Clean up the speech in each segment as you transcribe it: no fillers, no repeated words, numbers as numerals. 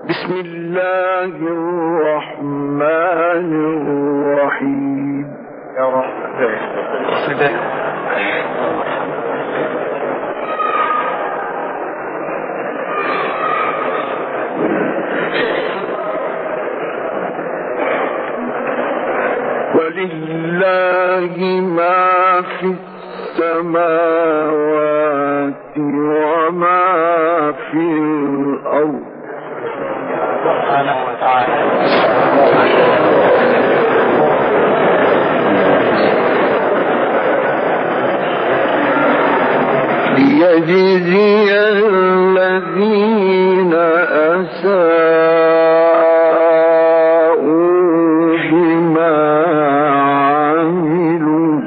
بسم الله الرحمن الرحيم. يا رب. ولله ما في السماوات وما في الأرض سبحانه وتعالى. ليجزي الذين أساءوا بما عملوا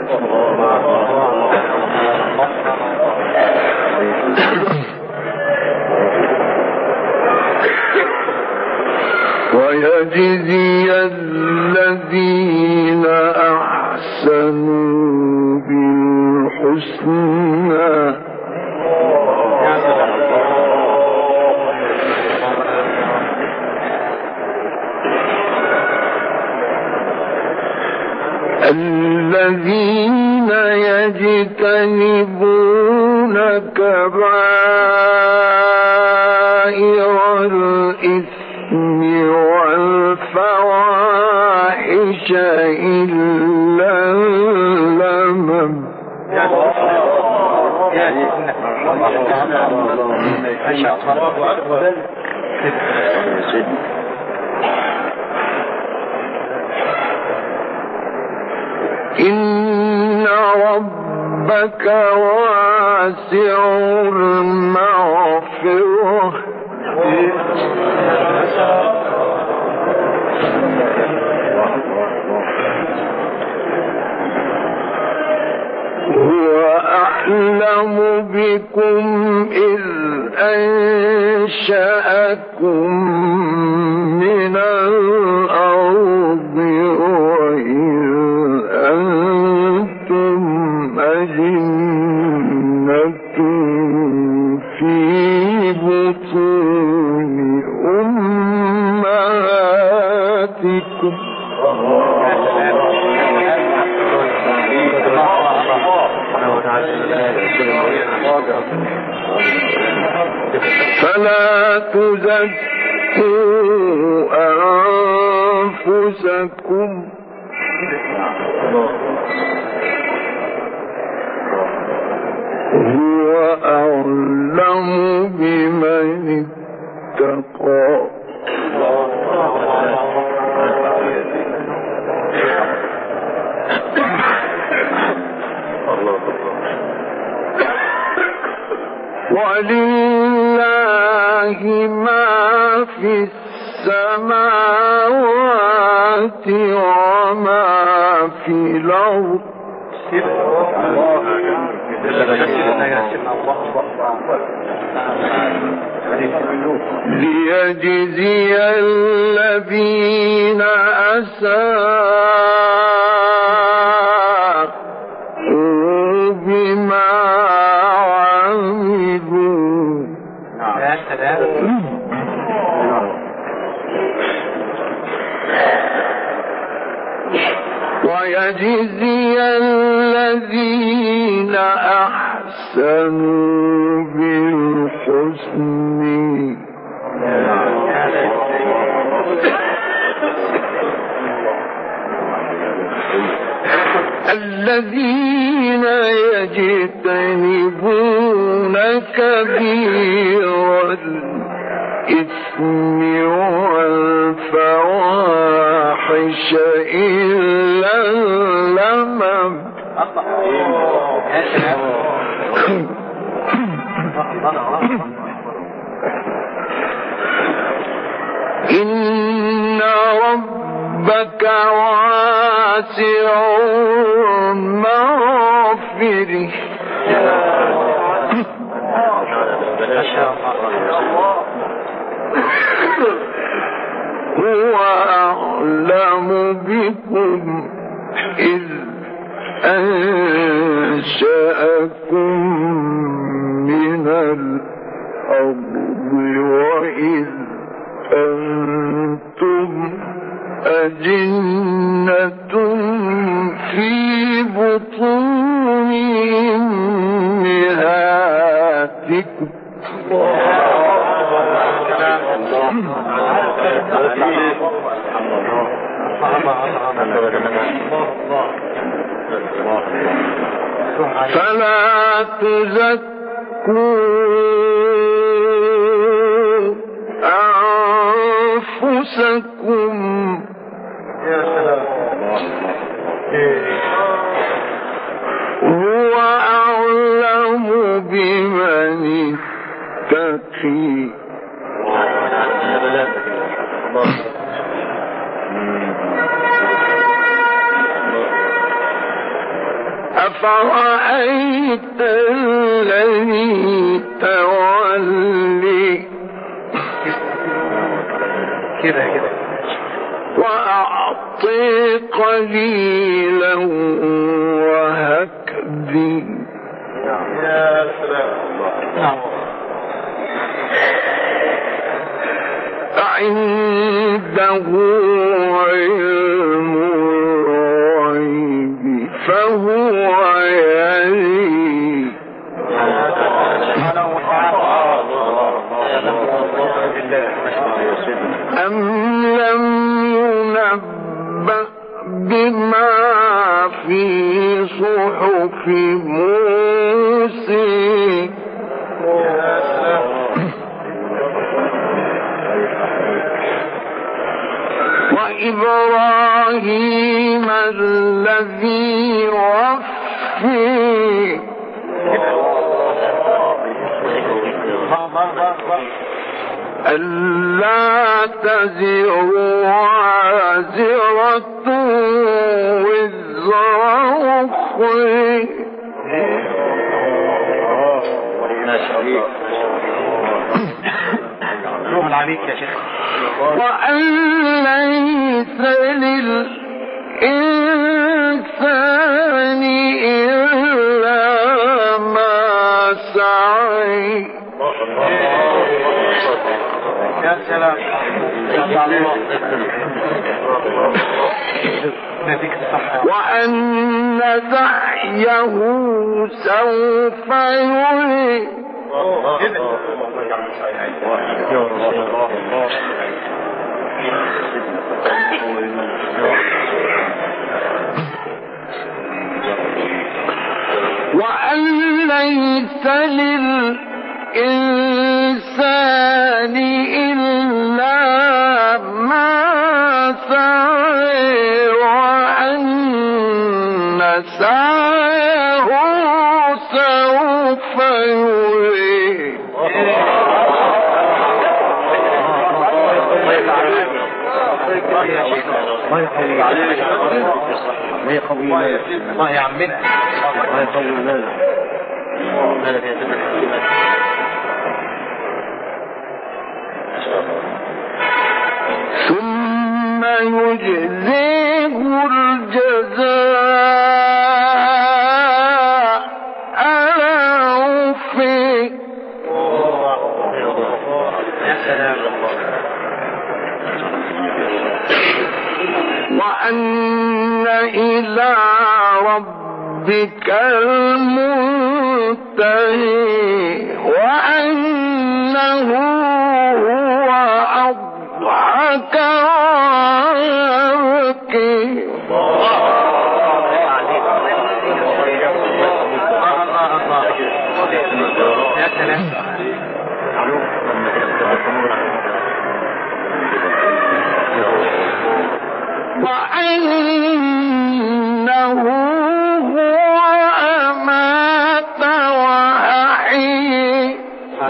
ويجزي الذين أحسنوا بالحسنى الذين يجتنبون كبائر الإثم والفواحش إلا اللمم إن ربك واسع المغفرة هو أعلم بكم إذ أنشأكم من الأرض وإذ أنتم أجنة في بطون أمهاتكم فلا تزكوا أنفسكم هو أعلم بمن اتقى ولله ما في السماوات وما في الأرض ليجزي الذين أساءوا بما عملوا ويجزي الذين أحسنوا بالحسن الذين يجتنبون كبير الإثم والفواحش إلا اللمم إن ربك واسع المغفرة هو أعلم بكم إذ أنشأكم من الأرض وإذ أنتم أجنة في بطون أمهاتكم فلا تزكوا أنفسكم هو أعلم بمن اتقي أفرأيت الذي تولي كده وأعطي قليلا وهكذا يا سلام عنده علم الغيب فهو يري أم لم ينبأ بما في صحف موسى وإبراهيم الذي وفي ألا تزر وازرة وزر أخرى عليك يا شيخ وأن ليس للإنسان إلا ما سعى يا سلام وأن سعيه سوف يرى وأن ليس للإنسان إلا ما سعى وأن سعيه سوف يرى ما يقوي ما يعملها ما يقوي ماذا في هذا ثم يجزيه الجزاء الأوفى وأن إلى ربك المنتهي وأنه هو أضحك وأبكي وأنه هو أمات وأحيي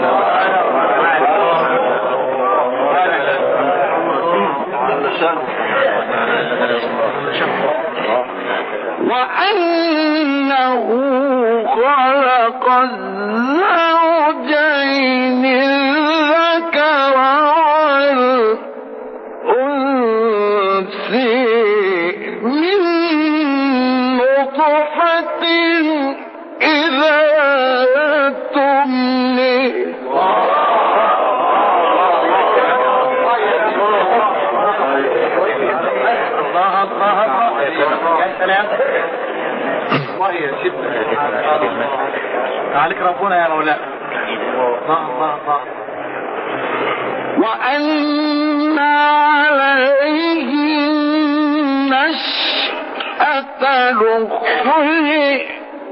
وأنه خلق الزوجين الذكر والأنثى عليك ربنا يا مولانا. وأن عليه نشأة الأخرى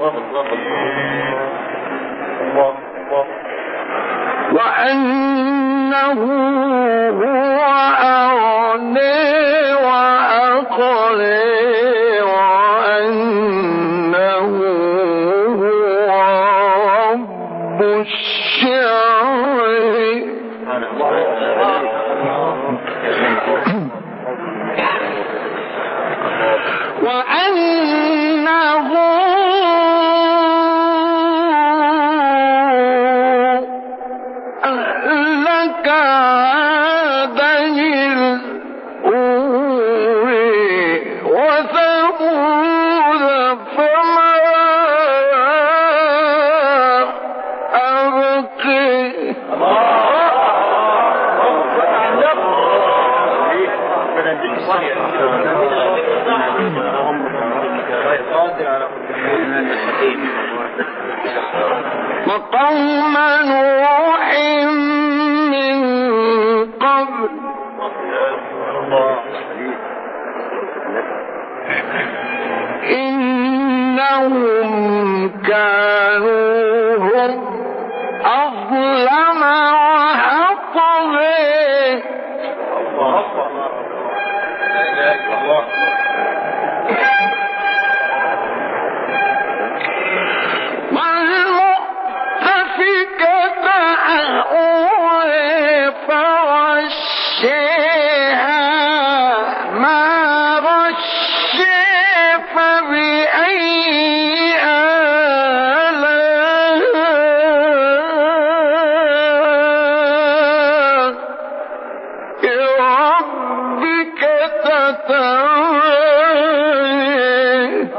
وأنه هو أغنى وأقنى وأنه هو رب الشعر وأنه أهلك عادي الأولي وثمود فما أبقي وقوم نوح من قبل إنهم كانوا هم أظلم وأطغى والمؤتفكة أهوى فغشيها ما غشي فبأي آلاء ربك تتمارى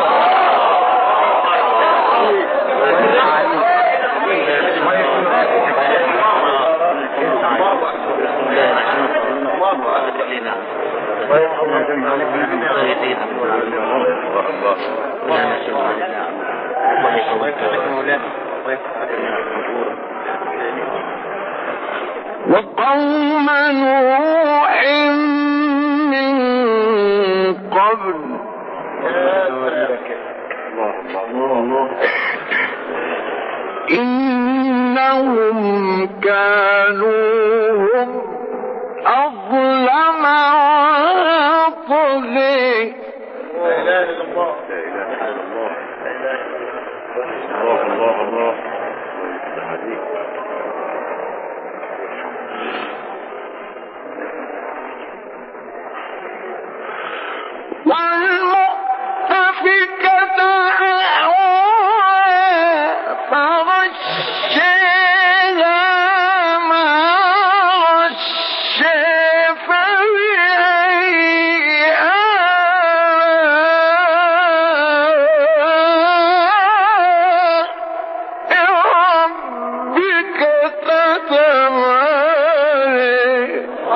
وقوم نوح من قبل إنهم كانوا هم أظلم وأطغى لا إله إلا الله. لا إله إلا الله. الله. والمؤتفكة أهوى فغشيها ما غشي فبأي آلاء ربك تتمارى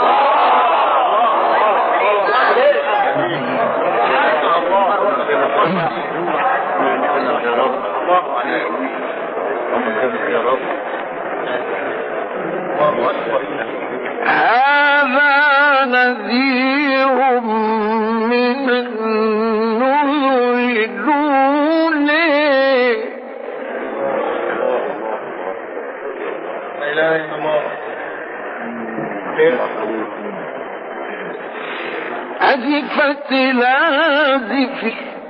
هذا نذير من النذر الأولى لا إله إلا الله. أزفت الآزفة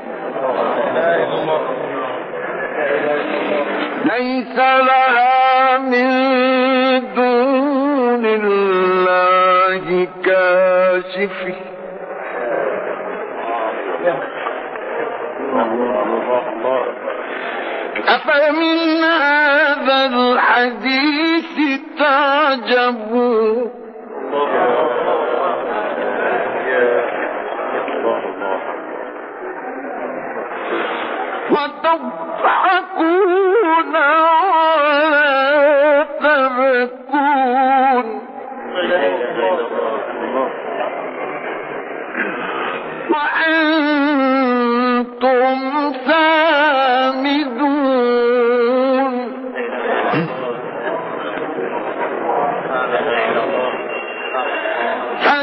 ليس لها من دون الله كاشف أفمن هذا الحديث تعجبون وتضحكون ولا تبكون وأنتم سامدون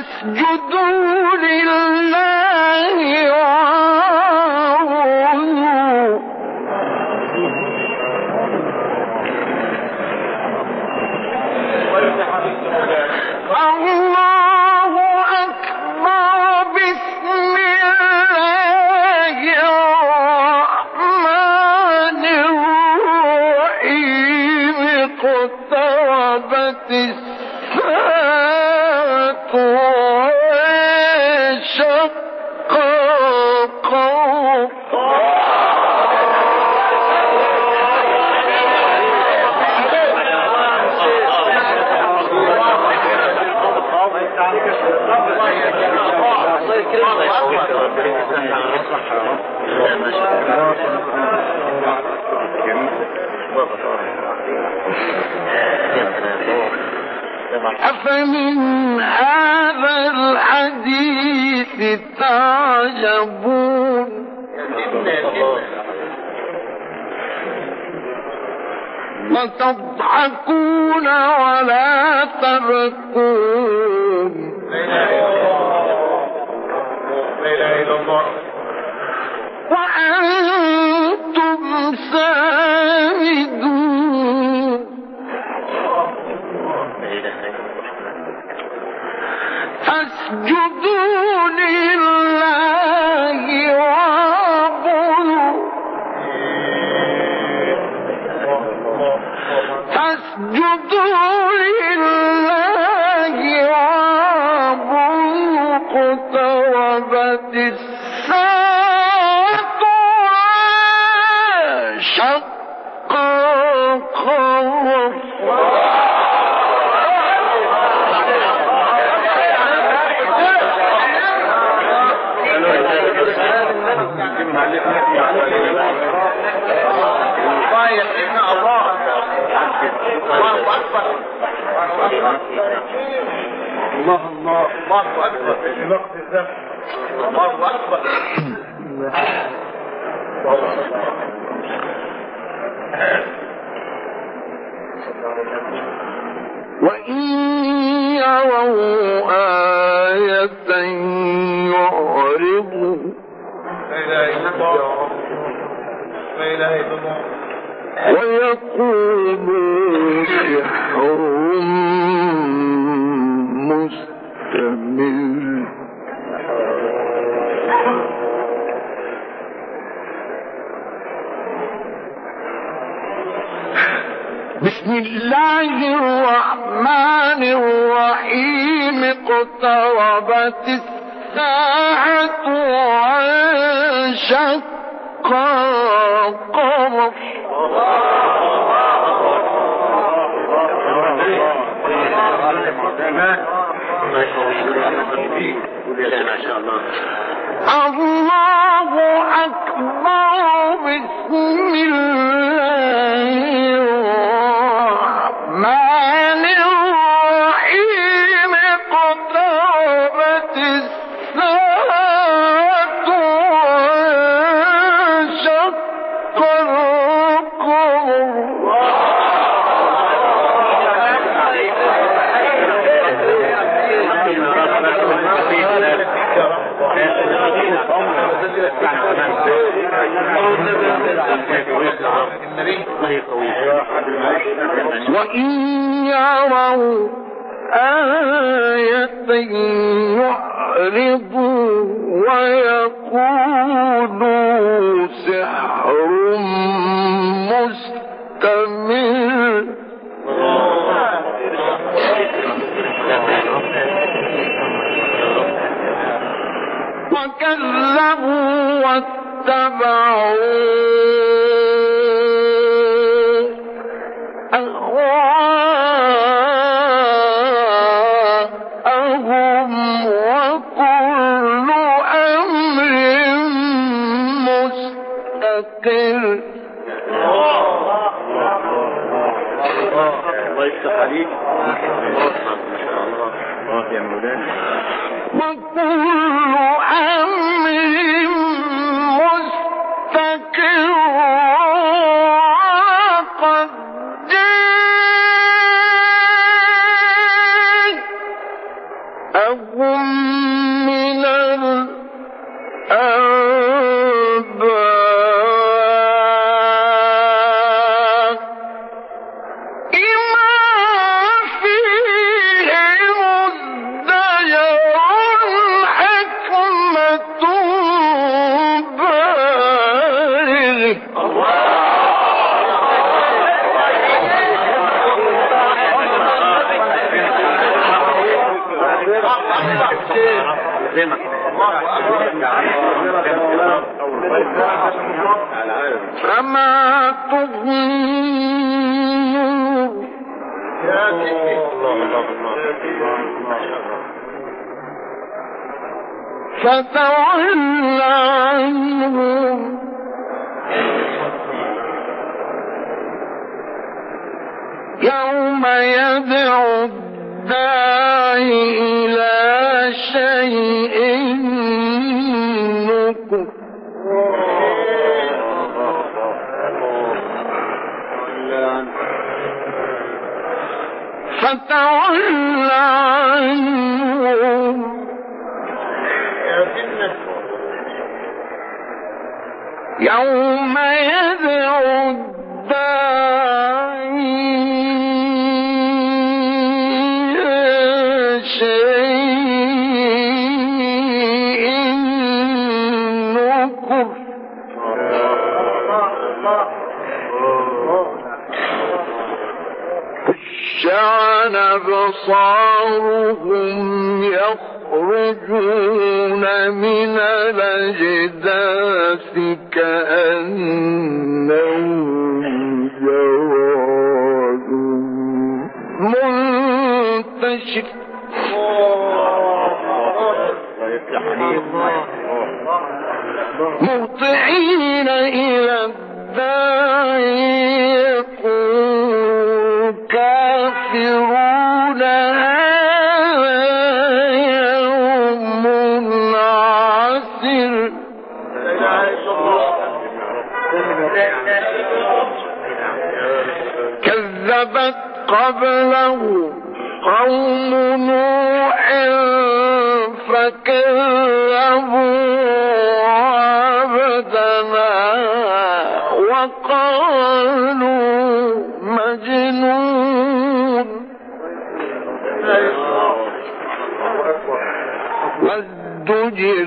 فاسجدوا لله واعبدوا الله أكبر بسم الله الرحمن الرحيم اقتربت الساعة وانشق القمر أفمن هذا الحديث تعجبون وتضحكون ولا تبكون وأنتم سامدون فاسجدوا لله واعبدوا فاسجدوا لله واعبدوا اقتربت الساعة وانشق القمر الله أكبر في وقت الزمن الله أكبر وإن يروا آية يعرضوا لا إله إلا الله لا إله إلا الله ويقولوا سحر مستمر بسم الله الرحمن الرحيم اقتربت الساعة وانشق القمر الله أكبر بسم الله الرحمن الرحيم اقتربت الساعة وانشق القمر وإن يروا آية يعرضوا ويقولوا سحر مستمر وكذبوا واتبعوا أهواءهم وكل أمر مستقر الله يفتح عليك ما شاء الله يا مولانا وكل أمر مستقر وقد جاء لكم من الأنباء ما فيه مزدجر حكمة بالغ. فما تغني فتول عنهم يوم يدعو الداعي إلى شيء نكر فتول عنهم يوم يدعو الداعي إلى شيء نكر خشعن أبصارهم يخرجون من الأجداث كأنهم جراد منتشر مهطعين إلى الداعي يقول كافرون هذا يوم عسر كذبت قبله قوم نوح فكذبوا عبدنا وقالوا مجنون وازدجر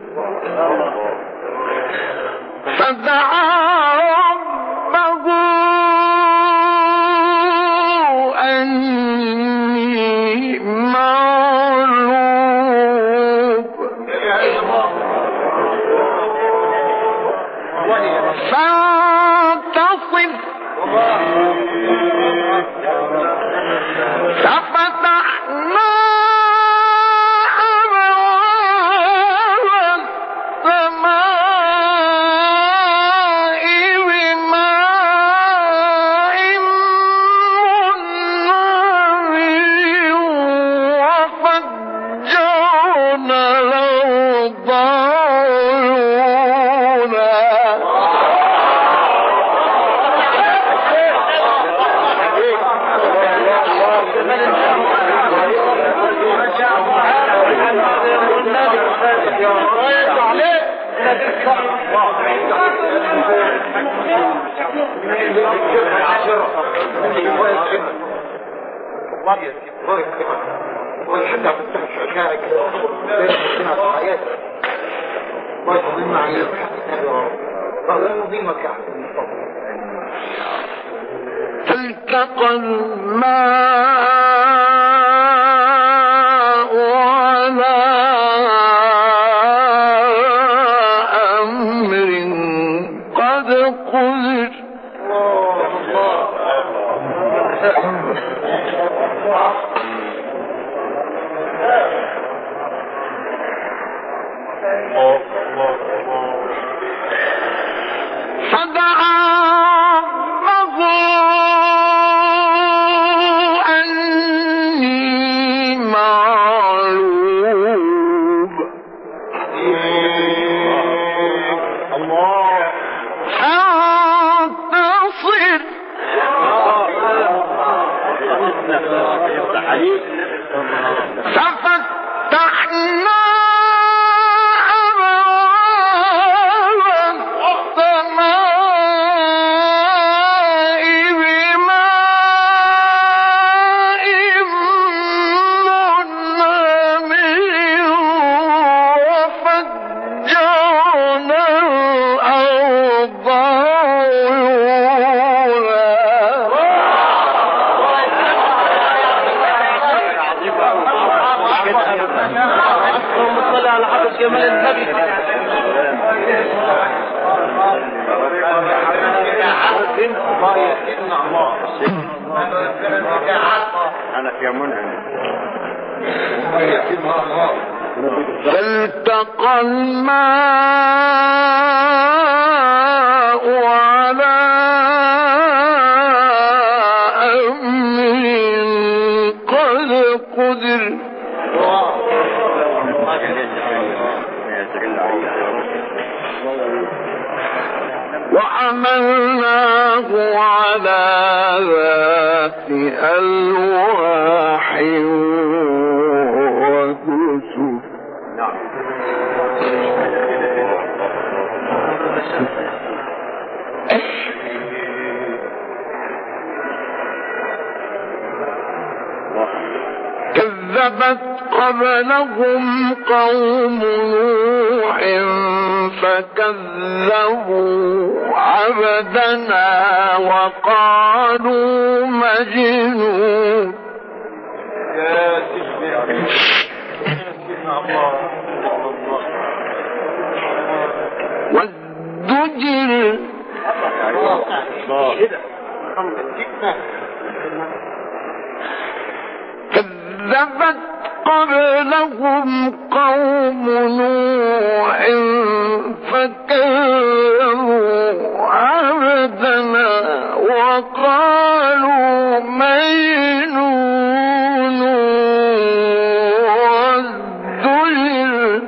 فدعا ربه أني مغلوب فانتصر ففتحنا أبواب السماء بماء منهمر وفجرنا الأرض عيونا فالتقى الماء على أمر قد قدر فدعا ربه أني مغلوب فانتصر ففتحنا فالتقى الماء على أمر قد قدر وحملناه على ذات ألواح ودسر كذبت قبلهم قوم نوح فكذبوا عبدنا وقالوا مجنون والدجل كذبت قبلهم قوم نوح فكذبوا عبدنا وقالوا مجنون والدجل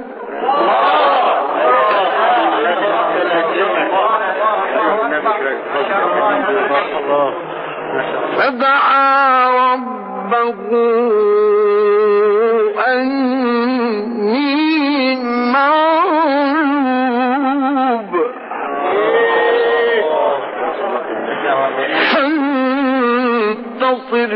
فدعا ربه أني مغلوب فانتصر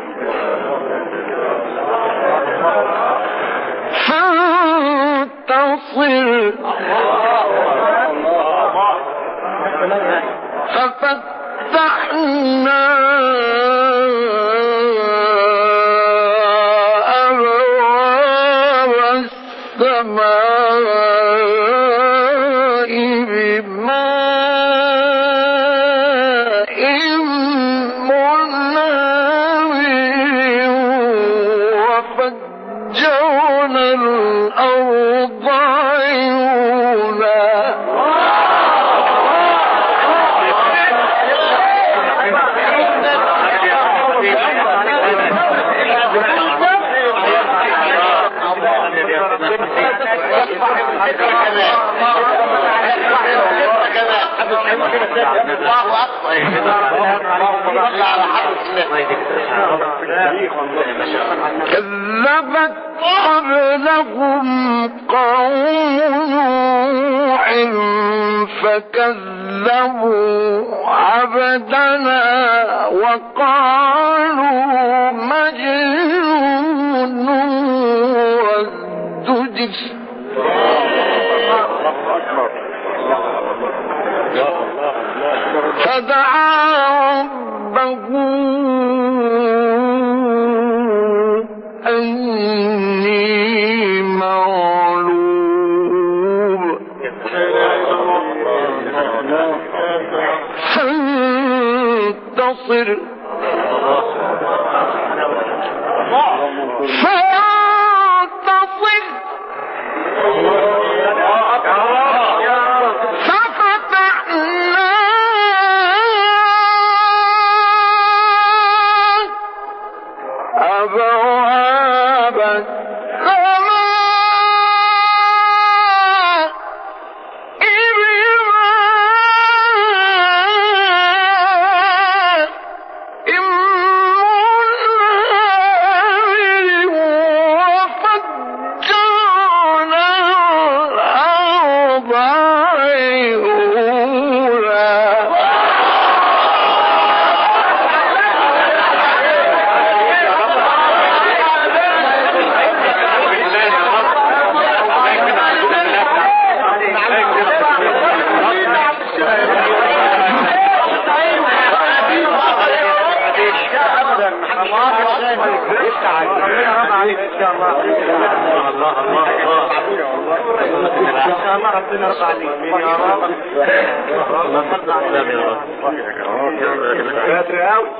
ففتحنا أبواب السماء بماء منهمر وفجرنا الأرض عيونا كذبت قبلهم قوم نوح فكذبوا عبدنا وقالوا مجنون وازدجر فدعا ربه أني مغلوب فانتصر أبواب السماء بماء منهمر وفجرنا عليك ان شاء الله. الله الله الله ان شاء الله ربنا يرضى عليك يا رب. الله صل على النبي يا رب.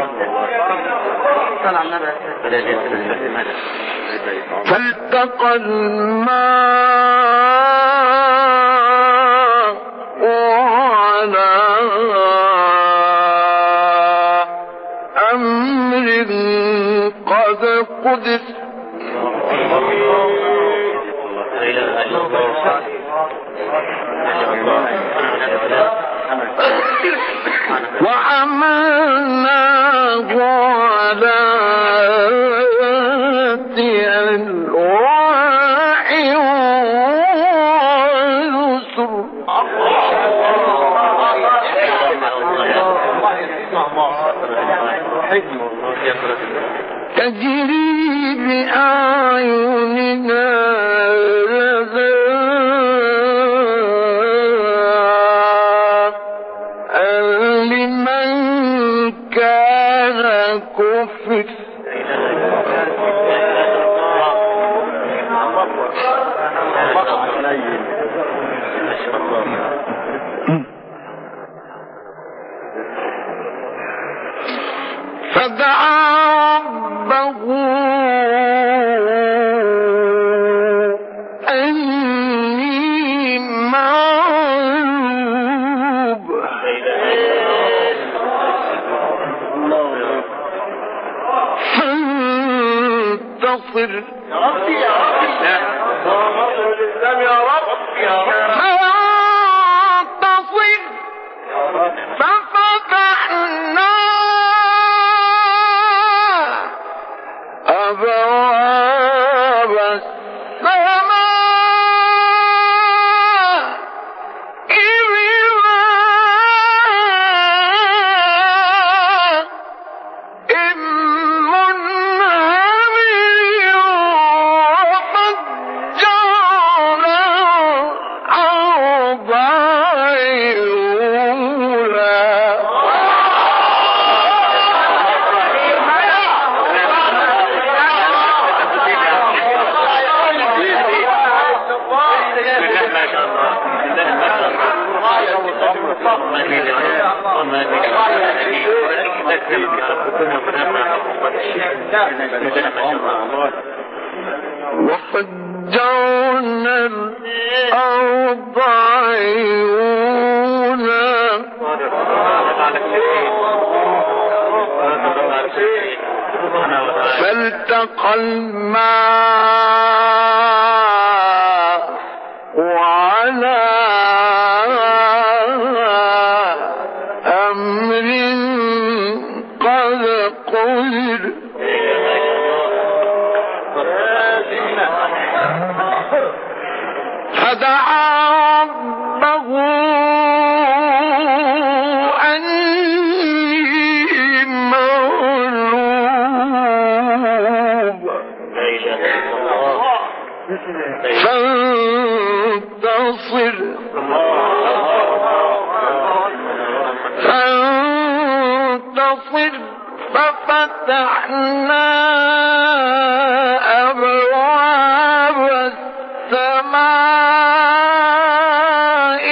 فالتقى الماء على أمر قد قدر وحملناه على ذي ألواح ونسر تجري بأعيننا لمن كان كفر فدعا ربه أني مغلوب فانتصر يا ربي يا ربي نصر الإسلام يا رب يا رب. فانتصر ففتحنا أبواب السماء بماء منهمر وفجرنا الأرض عيونا وفجرنا الأرض عيونا فالتقى الماء وعلى أمر قد قدر فدعا ربه أني مغلوب فانتصر ففتحنا أبواب السماء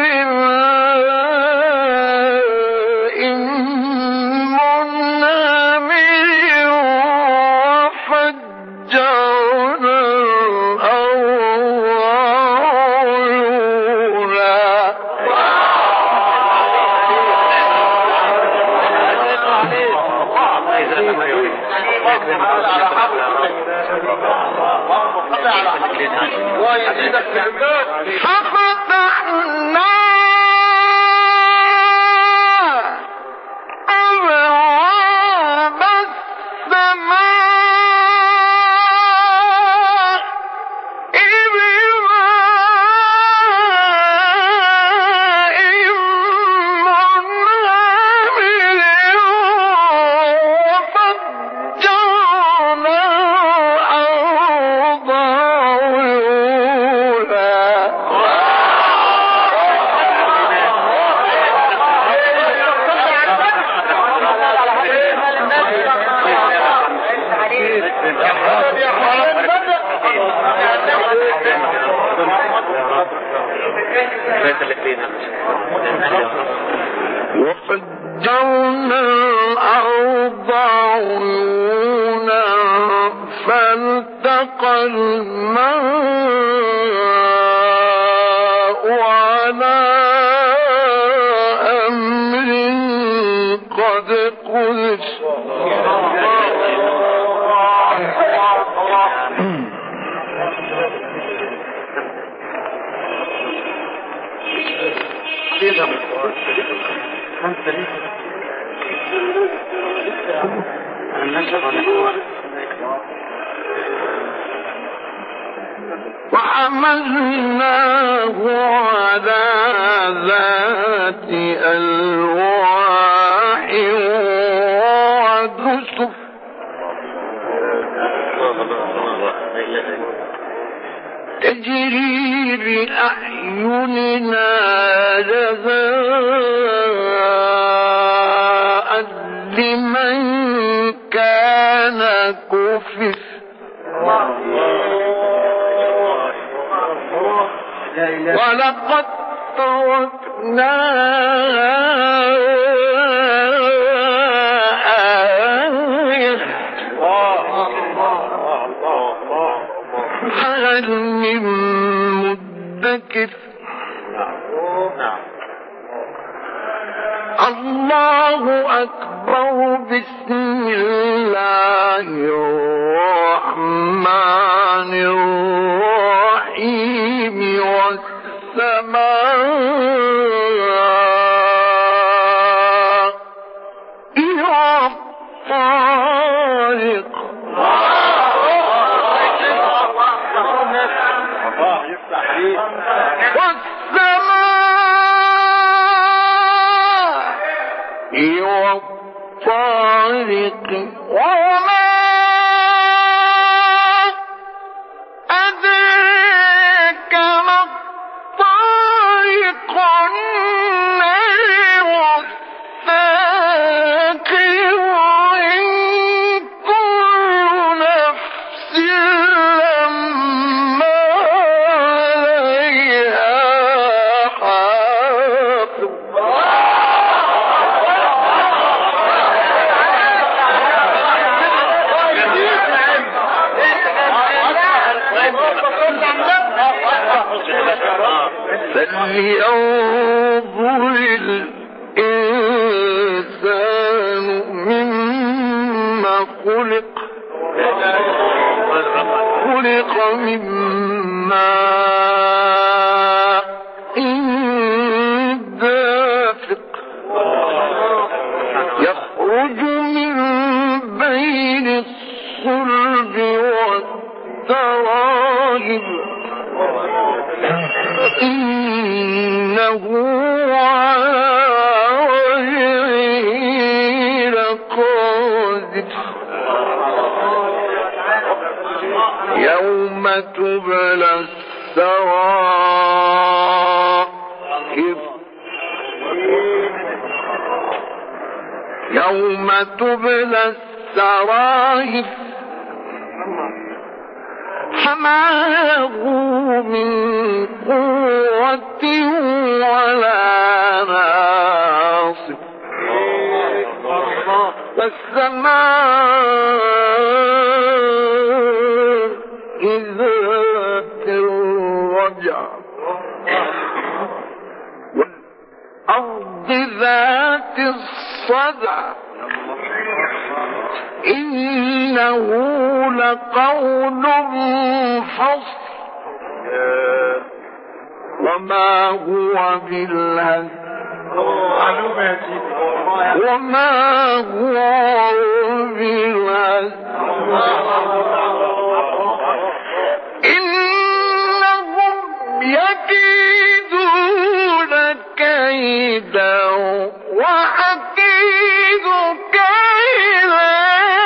بماء منهمر وفجرنا الأرض ففتحنا أبواب السماء بماء منهمر وفجرنا الأرض عيونا وفجرنا الأرض عيونا فالتقى الماء على أمر قد قدر وحملناه على ذات ألواح ودسر تجري بأعيننا جزاء لمن كان كفر ولقد تركناها آية هل من مدكر الله أكبر بسم الله الرحمن الرحيم والسماء والطارق والطارق وما أدريك ما الطارق النجم الثاقب وإن كل نفس لما عليها حافظ فلينظر الإنسان مما خلق من ماء دافق يخرج من بين الصلب والترائب إنه على وجهه لقادر يوم تبلى السرائر يوم تبلى السرائر فما له من قوة ولا ناصر والسماء ذات الرجع والأرض ذات الصدع إنه لقول فصل وما هو بالهزل إنهم يكيدون كيدا وأكيد كيدا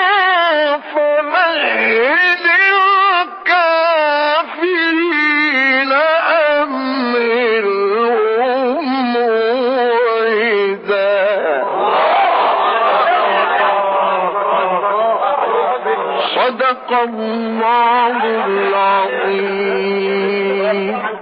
فمهل الكافرين أمهلهم رويدا صدق الله العظيم.